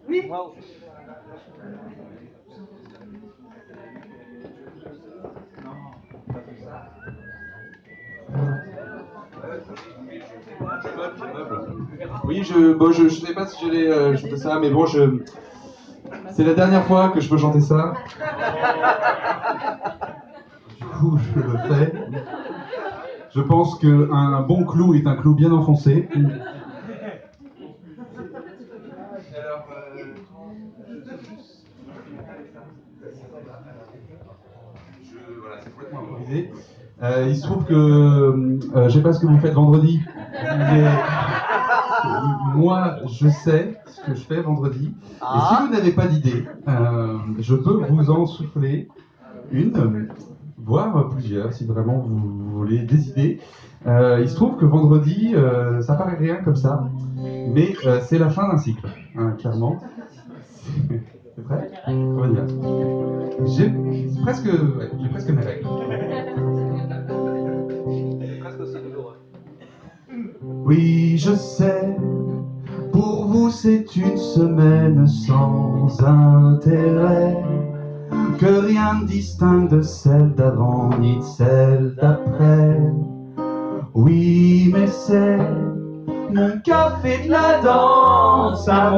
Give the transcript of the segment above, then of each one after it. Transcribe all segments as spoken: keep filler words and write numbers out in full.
Oui. Wow. Oui, je, bon, je, je sais pas si j'allais euh, chanter ça, mais bon, je, c'est la dernière fois que je peux chanter ça. Du coup, je le fais. Je pense qu'un bon clou est un clou bien enfoncé. Alors, euh, je, voilà, c'est complètement improvisé. Euh, il se trouve que euh, je sais pas ce que vous faites vendredi, mais moi, je sais ce que je fais vendredi. Et si vous n'avez pas d'idée, euh, je peux vous en souffler une, voire plusieurs, si vraiment vous, vous voulez des idées. Euh, il se trouve que vendredi, euh, ça paraît rien comme ça, mais euh, c'est la fin d'un cycle, hein, clairement. C'est prêt? On va y aller. J'ai presque, ouais, j'ai presque mes règles. Presque aussi douloureux. Oui, je sais, pour vous c'est une semaine sans intérêt, que rien ne distingue de celle d'avant ni de celle d'après. Oui, mais c'est mon café de la danse à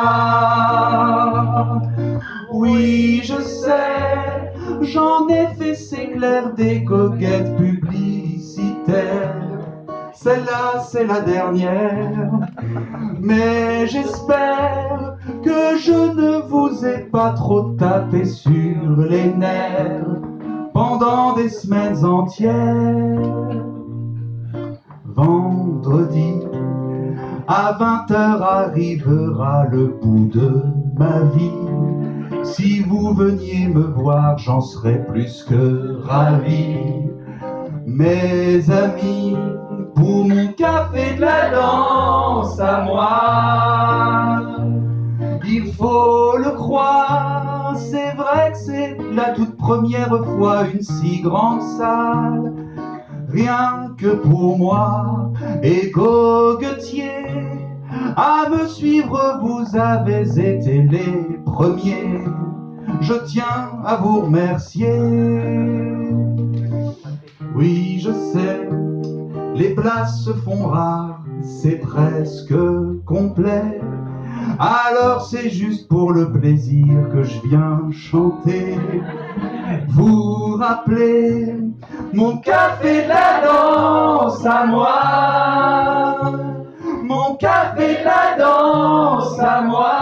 moi. Oui, je sais, j'en ai fait, c'est clair, des goguettes publicitaires. Celle-là, c'est la dernière, mais j'espère que je ne vous ai pas trop tapé sur les nerfs pendant des semaines entières. Vendredi, à vingt heures arrivera le bout de ma vie. Si vous veniez me voir, j'en serais plus que ravi. Mes amis, pour mon café de la danse à moi, il faut le croire, c'est vrai que c'est la toute première fois une si grande salle. Rien que pour moi et goguetier, à me suivre vous avez été les premiers. Je tiens à vous remercier. Oui, je sais, les places se font rares, c'est presque complet. Alors c'est juste pour le plaisir que je viens chanter. Vous rappelez mon café de la danse à moi, mon café de la danse à moi.